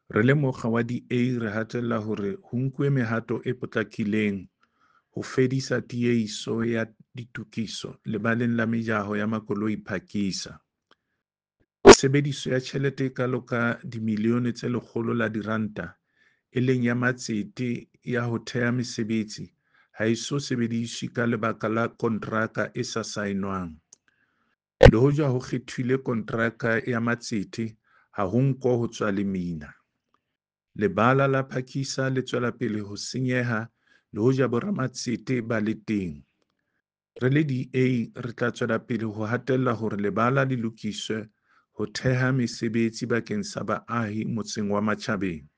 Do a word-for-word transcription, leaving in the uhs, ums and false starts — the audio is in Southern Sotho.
Re le mokga wa di-A re hatella hore ho nkuwe mehato e potlakileng ho fedisa tiehiso ya ditokiso lebaleng la mejaho ya makoloi phakisa. Tshebediso ya tjhelete e kalo ka dimilione tse lekgolo la diranta e leng ya matsete ya ho thea mesebetsi ha eso sebediswe ka lebaka la kontraka e sa saenwang. Le hoja ho kgethilwe kontraka ya matsete, ha ho nko ho tswa lemina. Lebala la Phakisa le tswela pele ho senyeha le hoja boramatsete ba le teng. Re le di-A re tla tswela pele ho hatella hore lebala le lokiswe ho theha mesebetsi bakeng sa baahi motseng wa Matjhabeng.